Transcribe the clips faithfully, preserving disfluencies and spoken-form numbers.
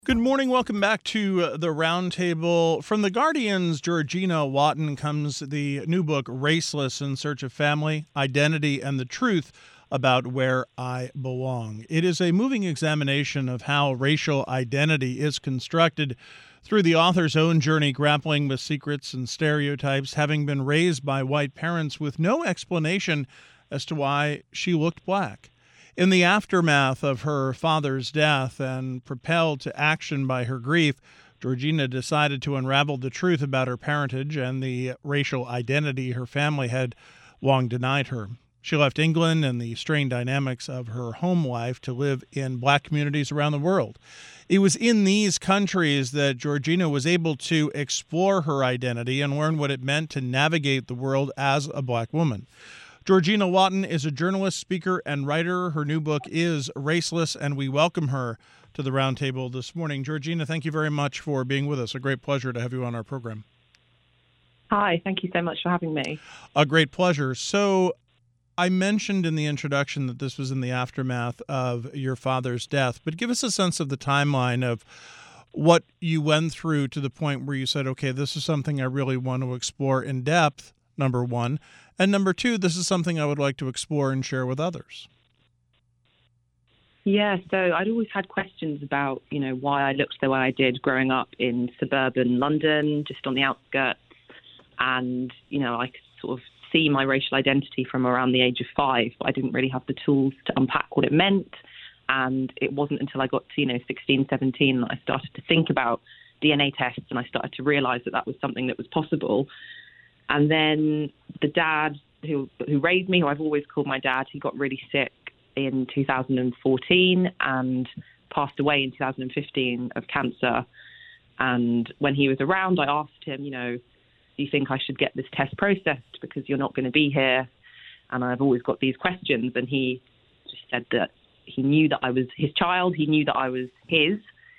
Good morning. Welcome back to uh, the Roundtable. From The Guardian's Georgina Wotton comes the new book, Raceless: In Search of Family, Identity, and the Truth About Where I Belong. It is a moving examination of how racial identity is constructed through the author's own journey, grappling with secrets and stereotypes, having been raised by white parents with no explanation as to why she looked black. In the aftermath of her father's death and propelled to action by her grief, Georgina decided to unravel the truth about her parentage and the racial identity her family had long denied her. She left England and the strained dynamics of her home life to live in black communities around the world. It was in these countries that Georgina was able to explore her identity and learn what it meant to navigate the world as a black woman. Georgina Wotton is a journalist, speaker, and writer. Her new book is Raceless, and we welcome her to the Roundtable this morning. Georgina, thank you very much for being with us. A great pleasure to have you on our program. Hi, thank you so much for having me. A great pleasure. So I mentioned in the introduction that this was in the aftermath of your father's death, but give us a sense of the timeline of what you went through to the point where you said, okay, this is something I really want to explore in depth, number one. And number two, this is something I would like to explore and share with others. Yeah, so I'd always had questions about, you know, why I looked the way I did growing up in suburban London, just on the outskirts. And, you know, I could sort of see my racial identity from around the age of five, but I didn't really have the tools to unpack what it meant. And it wasn't until I got to, you know, sixteen, seventeen that I started to think about D N A tests, and I started to realize that that was something that was possible. And then the dad who who raised me, who I've always called my dad, he got really sick in two thousand fourteen and passed away in two thousand fifteen of cancer. And when he was around, I asked him, you know, do you think I should get this test processed because you're not going to be here? And I've always got these questions. And he just said that he knew that I was his child. He knew that I was his.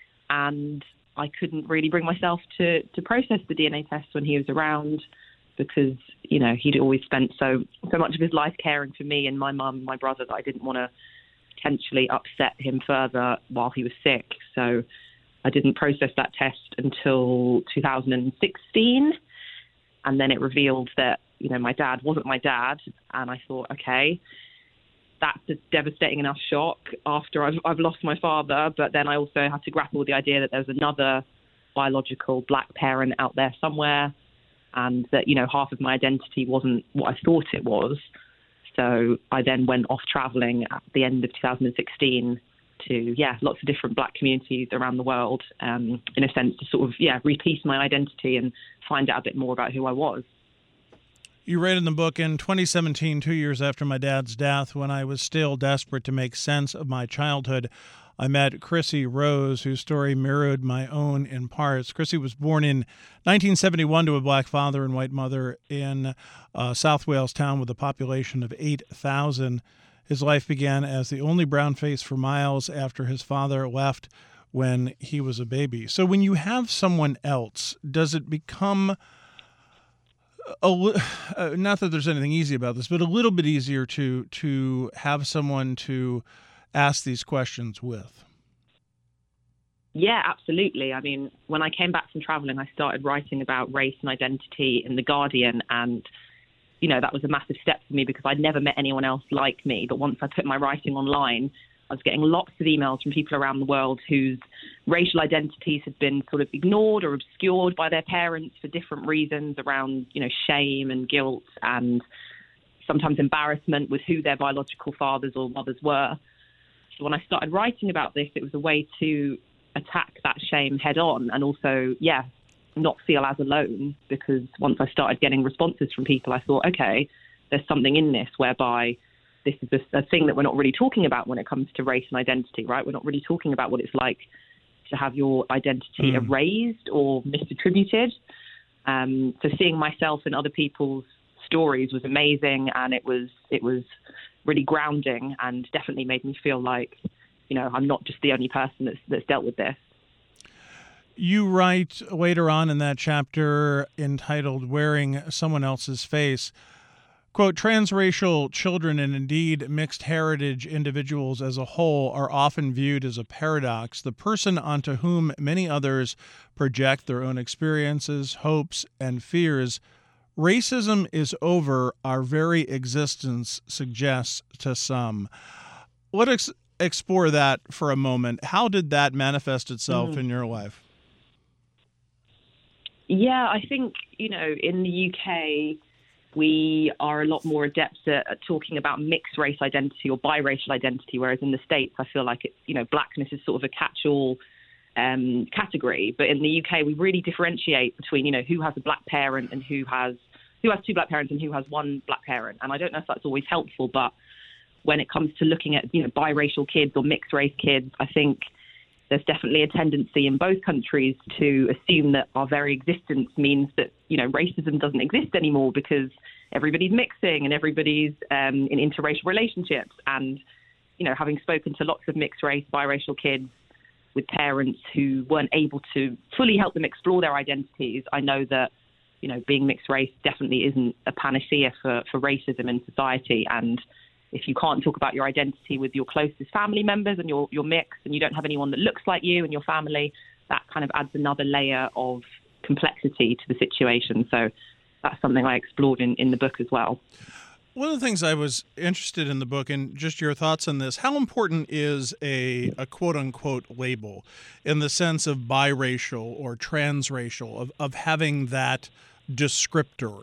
And I couldn't really bring myself to, to process the D N A test when he was around, because, you know, he'd always spent so so much of his life caring for me and my mum and my brother that I didn't want to potentially upset him further while he was sick. So I didn't process that test until two thousand sixteen. And then it revealed that, you know, my dad wasn't my dad. And I thought, okay, that's a devastating enough shock after I've, I've lost my father. But then I also had to grapple with the idea that there was another biological black parent out there somewhere, and that, you know, half of my identity wasn't what I thought it was. So I then went off traveling at the end of two thousand sixteen to, yeah, lots of different black communities around the world, um, in a sense to sort of, yeah, repiece my identity and find out a bit more about who I was. You write in the book, in twenty seventeen, two years after my dad's death, when I was still desperate to make sense of my childhood, I met Chrissy Rose, whose story mirrored my own in parts. Chrissy was born in nineteen seventy-one to a black father and white mother in a South Wales town with a population of eight thousand. His life began as the only brown face for miles after his father left when he was a baby. So when you have someone else, does it become, a, uh, not that there's anything easy about this, but a little bit easier to to have someone to ask these questions with? Yeah, absolutely. I mean, when I came back from traveling, I started writing about race and identity in The Guardian. And, you know, that was a massive step for me because I'd never met anyone else like me. But once I put my writing online, I was getting lots of emails from people around the world whose racial identities had been sort of ignored or obscured by their parents for different reasons around, you know, shame and guilt and sometimes embarrassment with who their biological fathers or mothers were. So when I started writing about this, it was a way to attack that shame head on and also, yeah, not feel as alone, because once I started getting responses from people, I thought, okay, there's something in this whereby this is a, a thing that we're not really talking about when it comes to race and identity, right? We're not really talking about what it's like to have your identity mm. erased or misattributed. Um, so seeing myself in other people's stories was amazing, and it was it was really grounding and definitely made me feel like, you know, I'm not just the only person that's that's dealt with this. You write later on in that chapter entitled Wearing Someone Else's Face, Quote, transracial children and indeed mixed heritage individuals as a whole are often viewed as a paradox, the person onto whom many others project their own experiences, hopes, and fears. Racism is over, our very existence suggests to some. Let's explore that for a moment. How did that manifest itself Mm. in your life? Yeah, I think, you know, in the U K, we are a lot more adept at, at talking about mixed race identity or biracial identity, whereas in the States, I feel like it's, you know, blackness is sort of a catch-all um, category. But in the U K, we really differentiate between, you know, who has a black parent and who has who has two black parents and who has one black parent. And I don't know if that's always helpful, but when it comes to looking at, you know, biracial kids or mixed race kids, I think there's definitely a tendency in both countries to assume that our very existence means that, you know, racism doesn't exist anymore because everybody's mixing and everybody's um, in interracial relationships. And, you know, having spoken to lots of mixed race, biracial kids with parents who weren't able to fully help them explore their identities, I know that, you know, being mixed race definitely isn't a panacea for, for racism in society. And if you can't talk about your identity with your closest family members and you're, you're mixed and you don't have anyone that looks like you in your family, that kind of adds another layer of complexity to the situation. So that's something I explored in, in the book as well. One of the things I was interested in the book, and just your thoughts on this, how important is a, a quote-unquote label in the sense of biracial or transracial, of, of having that descriptor?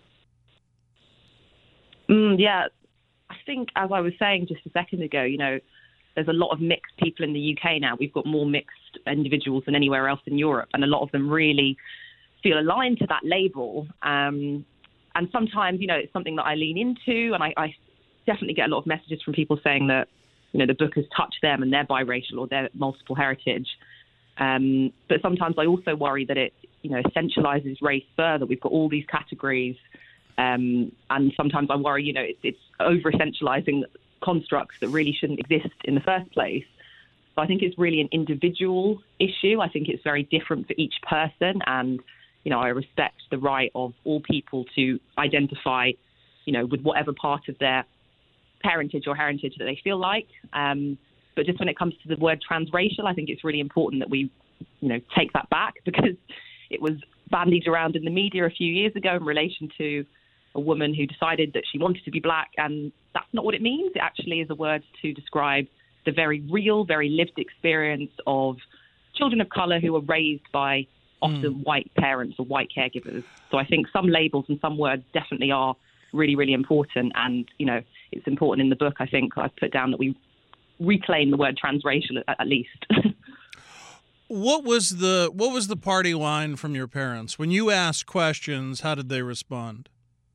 Mm, yeah, I think, as I was saying just a second ago, you know, there's a lot of mixed people in the U K now. We've got more mixed individuals than anywhere else in Europe, and a lot of them really feel aligned to that label. Um, and sometimes, you know, it's something that I lean into, and I, I definitely get a lot of messages from people saying that, you know, the book has touched them and they're biracial or they're multiple heritage. Um, but sometimes I also worry that it, you know, essentializes race further. We've got all these categories. Um, and sometimes I worry, you know, it's, it's over-essentializing constructs that really shouldn't exist in the first place. So I think it's really an individual issue. I think it's very different for each person. And, you know, I respect the right of all people to identify, you know, with whatever part of their parentage or heritage that they feel like. Um, but just when it comes to the word transracial, I think it's really important that we, you know, take that back, because it was bandied around in the media a few years ago in relation to a woman who decided that she wanted to be black, and that's not what it means. It actually is a word to describe the very real, very lived experience of children of color who are raised by often mm. white parents or white caregivers. So I think some labels and some words definitely are really, really important. And, you know, it's important in the book, I think I've put down that we reclaim the word transracial at, at least. What was the what was the party line from your parents? When you asked questions, how did they respond?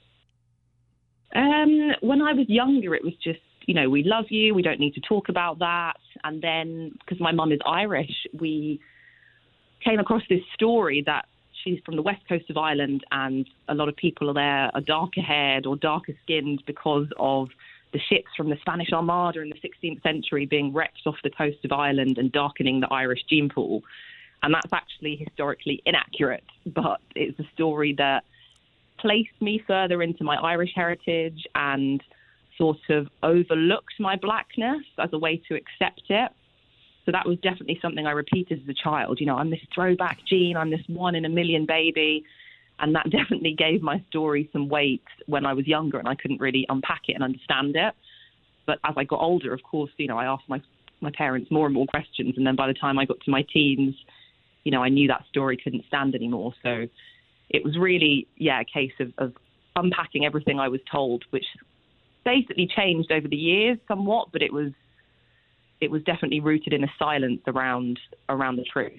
Um, when I was younger, it was just, you know, we love you, we don't need to talk about that. And then, because my mum is Irish, we came across this story that she's from the west coast of Ireland, and a lot of people there are darker haired or darker skinned because of the ships from the Spanish Armada in the sixteenth century being wrecked off the coast of Ireland and darkening the Irish gene pool. And that's actually historically inaccurate, but it's a story that placed me further into my Irish heritage and sort of overlooked my blackness as a way to accept it. So that was definitely something I repeated as a child. You know, I'm this throwback gene, I'm this one in a million baby. And that definitely gave my story some weight when I was younger, and I couldn't really unpack it and understand it. But as I got older, of course, you know, I asked my, my parents more and more questions. And then by the time I got to my teens, you know, I knew that story couldn't stand anymore. So it was really, yeah, a case of, of unpacking everything I was told, which basically changed over the years somewhat, but it was it was definitely rooted in a silence around around the truth.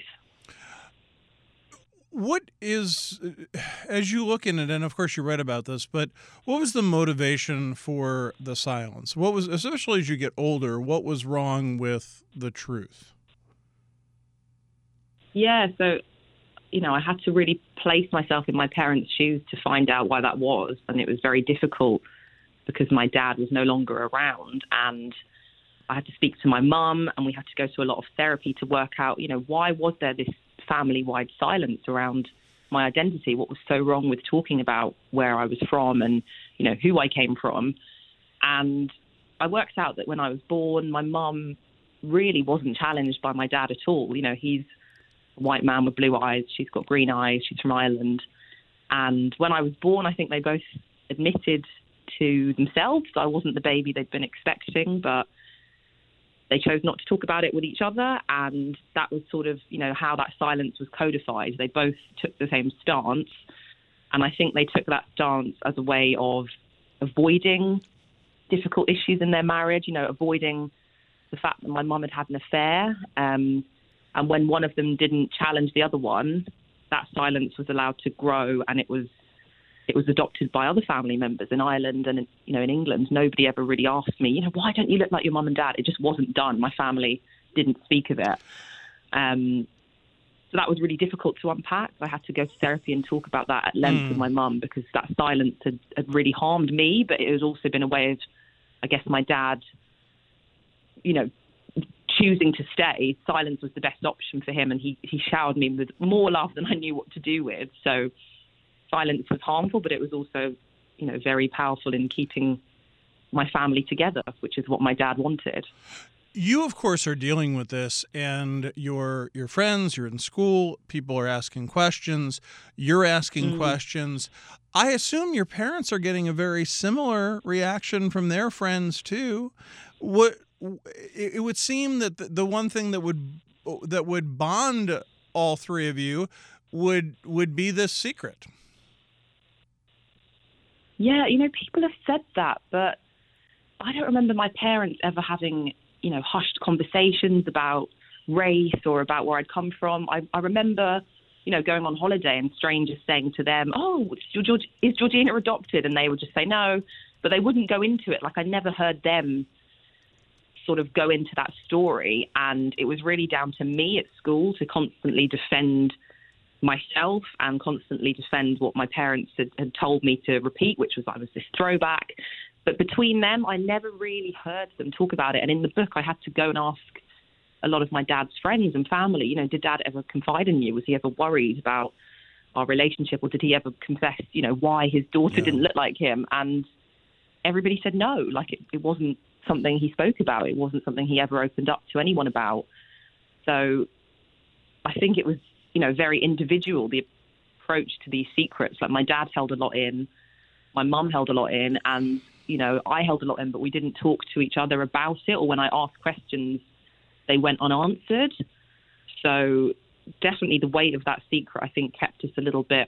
What is, as you look in it, and of course you read about this, but what was the motivation for the silence? What was, especially as you get older, what was wrong with the truth? Yeah, so, you know, I had to really place myself in my parents' shoes to find out why that was. And it was very difficult because my dad was no longer around, and I had to speak to my mum, and we had to go to a lot of therapy to work out, you know, why was there this family-wide silence around my identity, what was so wrong with talking about where I was from and, you know, who I came from. And I worked out that when I was born, my mum really wasn't challenged by my dad at all. You know, he's a white man with blue eyes. She's got green eyes. She's from Ireland. And when I was born, I think they both admitted to themselves I wasn't the baby they'd been expecting, but they chose not to talk about it with each other. And that was sort of, you know, how that silence was codified. They both took the same stance. And I think they took that stance as a way of avoiding difficult issues in their marriage, you know, avoiding the fact that my mum had had an affair. Um, and when one of them didn't challenge the other one, that silence was allowed to grow, and it was it was adopted by other family members in Ireland and, you know, in England. Nobody ever really asked me, you know, why don't you look like your mum and dad? It just wasn't done. My family didn't speak of it. Um, so that was really difficult to unpack. I had to go to therapy and talk about that at length mm. with my mum, because that silence had, had really harmed me, but it has also been a way of, I guess, my dad, you know, choosing to stay. Silence was the best option for him, and he, he showered me with more love than I knew what to do with. So silence was harmful, but it was also, you know, very powerful in keeping my family together, which is what my dad wanted. You, of course, are dealing with this, and your your friends, you're in school, people are asking questions, you're asking mm. questions. I assume your parents are getting a very similar reaction from their friends, too. What it would seem that the one thing that would that would bond all three of you would would be this secret. Yeah, you know, people have said that, but I don't remember my parents ever having, you know, hushed conversations about race or about where I'd come from. I, I remember, you know, going on holiday and strangers saying to them, oh, is, George, is Georgina adopted? And they would just say no, but they wouldn't go into it. Like, I never heard them sort of go into that story. And it was really down to me at school to constantly defend myself and constantly defend what my parents had, had told me to repeat, which was I was this throwback. But between them, I never really heard them talk about it. And in the book, I had to go and ask a lot of my dad's friends and family, you know, did dad ever confide in you? Was he ever worried about our relationship? Or did he ever confess, you know, why his daughter yeah. didn't look like him? And everybody said no, like it, it wasn't something he spoke about. It wasn't something he ever opened up to anyone about. So I think it was, you know, very individual, the approach to these secrets. Like, my dad held a lot in, my mum held a lot in, and, you know, I held a lot in, but we didn't talk to each other about it. Or when I asked questions, they went unanswered. So definitely the weight of that secret, I think, kept us a little bit,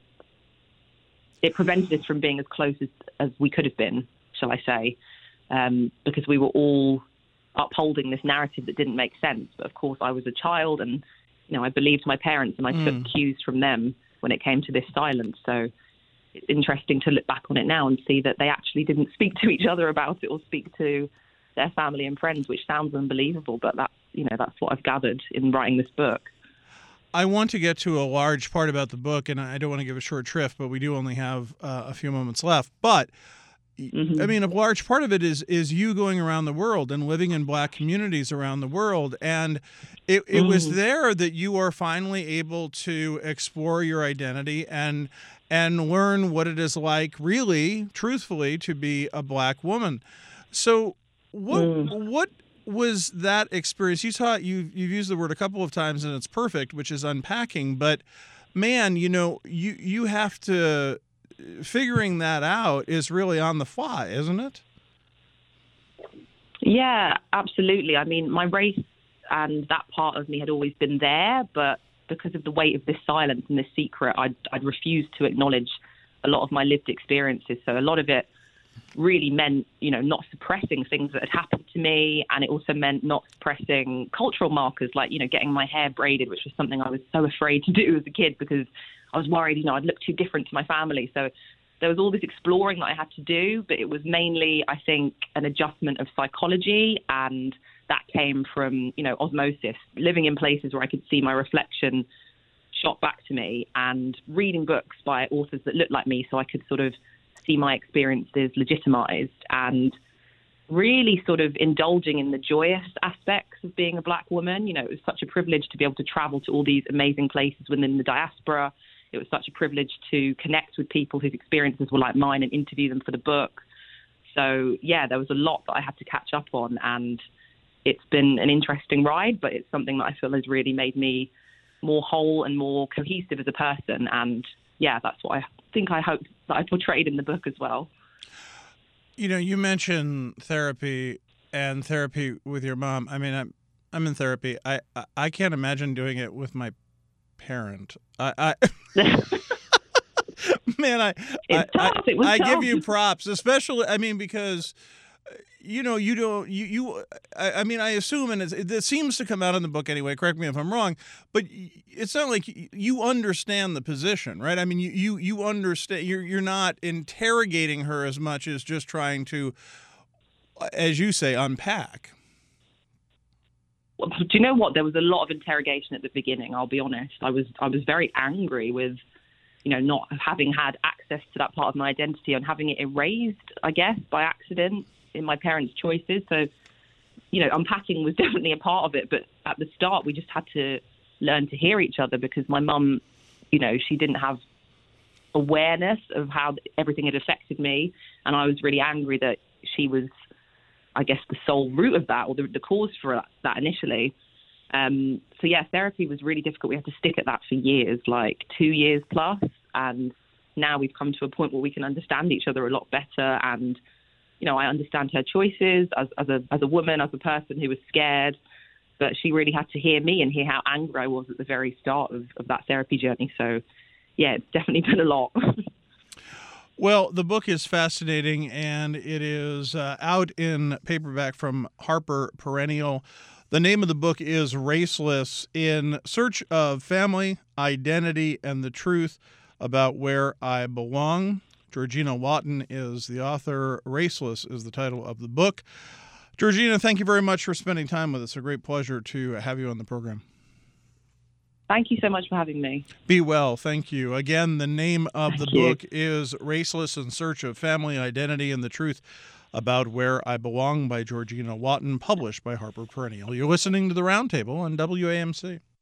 it prevented us from being as close as, as we could have been, shall I say, um, because we were all upholding this narrative that didn't make sense. But of course, I was a child, and, you know, I believed my parents, and I mm. took cues from them when it came to this silence. So it's interesting to look back on it now and see that they actually didn't speak to each other about it or speak to their family and friends, which sounds unbelievable, but that's, you know, that's what I've gathered in writing this book. I want to get to a large part about the book, and I don't want to give a short shrift, but we do only have uh, a few moments left. But mm-hmm. I mean, a large part of it is is you going around the world and living in Black communities around the world. And it, it mm. was there that you are finally able to explore your identity and and learn what it is like, really, truthfully, to be a Black woman. So what mm. what was that experience? You taught, you you've used the word a couple of times, and it's perfect, which is unpacking. But man, you know, you you have to, figuring that out is really on the fly, isn't it? Yeah, absolutely. I mean, my race and that part of me had always been there, but because of the weight of this silence and this secret, I'd, I'd refused to acknowledge a lot of my lived experiences. So a lot of it really meant, you know, not suppressing things that had happened to me. And it also meant not suppressing cultural markers, like, you know, getting my hair braided, which was something I was so afraid to do as a kid because I was worried, you know, I'd look too different to my family. So there was all this exploring that I had to do, but it was mainly, I think, an adjustment of psychology, and that came from, you know, osmosis, living in places where I could see my reflection shot back to me, and reading books by authors that looked like me so I could sort of see my experiences legitimized, and really sort of indulging in the joyous aspects of being a Black woman. You know, it was such a privilege to be able to travel to all these amazing places within the diaspora. It was such a privilege to connect with people whose experiences were like mine and interview them for the book. So, yeah, there was a lot that I had to catch up on, and it's been an interesting ride, but it's something that I feel has really made me more whole and more cohesive as a person. And, yeah, that's what I think I hope that I portrayed in the book as well. You know, you mentioned therapy and therapy with your mom. I mean, I'm I'm in therapy. I I, I can't imagine doing it with my parent. I, I man, I it's I, tough. It was I, I tough. give you props, especially. I mean, because you know, you don't you you. I, I mean, I assume, and it's, it, it seems to come out in the book anyway. Correct me if I'm wrong, but it's not like you understand the position, right? I mean, you you you understand. You're you're not interrogating her as much as just trying to, as you say, unpack. Well, do you know what? There was a lot of interrogation at the beginning. I'll be honest. I was I was very angry with, you know, not having had access to that part of my identity and having it erased, I guess, by accident in my parents' choices. So, you know, unpacking was definitely a part of it. But at the start, we just had to learn to hear each other because my mum, you know, she didn't have awareness of how everything had affected me. And I was really angry that she was, I guess, the sole root of that, or the, the cause for that initially. Um, so, yeah, therapy was really difficult. We had to stick at that for years, like two years plus. And now we've come to a point where we can understand each other a lot better. And, you know, I understand her choices as, as a as a woman, as a person who was scared. But she really had to hear me and hear how angry I was at the very start of, of that therapy journey. So, yeah, it's definitely been a lot. Well, the book is fascinating, and it is uh, out in paperback from Harper Perennial. The name of the book is Raceless: In Search of Family, Identity, and the Truth About Where I Belong. Georgina Wotton is the author. Raceless is the title of the book. Georgina, thank you very much for spending time with us. A great pleasure to have you on the program. Thank you so much for having me. Be well. Thank you. Again, the name of Thank the you. book is Raceless: In Search of Family, Identity, and the Truth About Where I Belong by Georgina Wotton, published by Harper Perennial. You're listening to The Roundtable on W A M C.